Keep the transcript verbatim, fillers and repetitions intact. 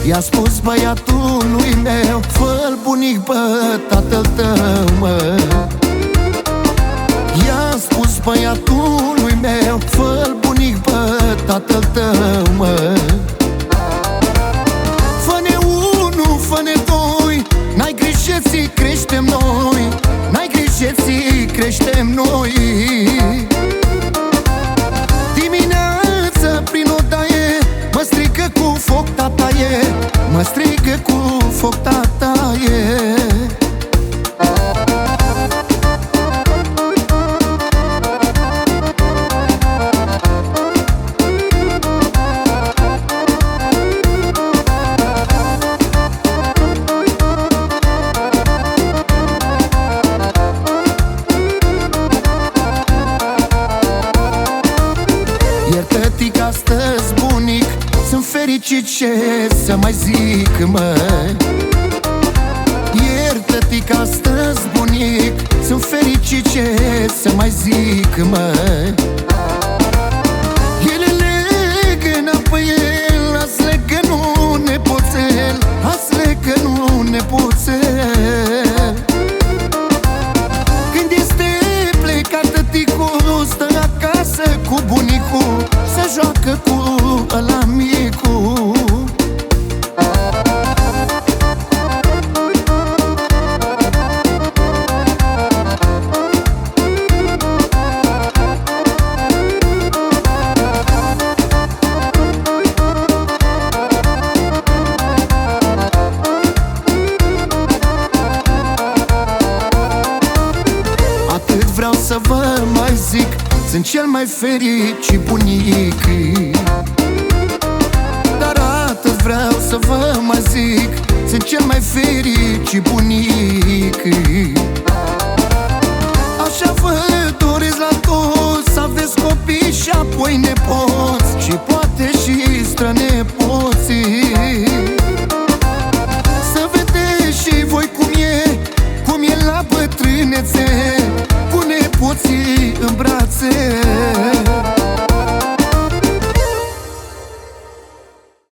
I-a spus băiatului meu: fă-l bunic, bă, tatăl tău, mă. I-a spus băiatului meu: fă-l bunic, bă, tatăl tău, mă. Fă-ne unu, fă-ne doi, n-ai grijă, ți creștem noi, n-ai grijă, ți creștem noi. Dimineața prin odaie mă strigă cu foc tataie, mă strigă cu foc tataie. Iartă-ti că astăzi, bunic, sunt fericit, ce să mai zic, mă. Iartă-ti că astăzi, bunic, sunt fericit, ce să mai zic, mă. Ele legă înapoi el, azi legă nu nepoțel, azi legă nu nepoțel. Când este plecat tăticul, stă acasă cu bunicul, se joacă cu ăla micu. Atât vreau să vă mai zic, sunt cel mai fericit bunic. Dar atât vreau să vă mai zic, sunt cel mai fericit bunic. Așa vă doresc la toți, să aveți copii și apoi nepoți, și poate și strănepoții. Să vedeți și voi cum e, cum e la bătrânețe, cu nepoții în brațe.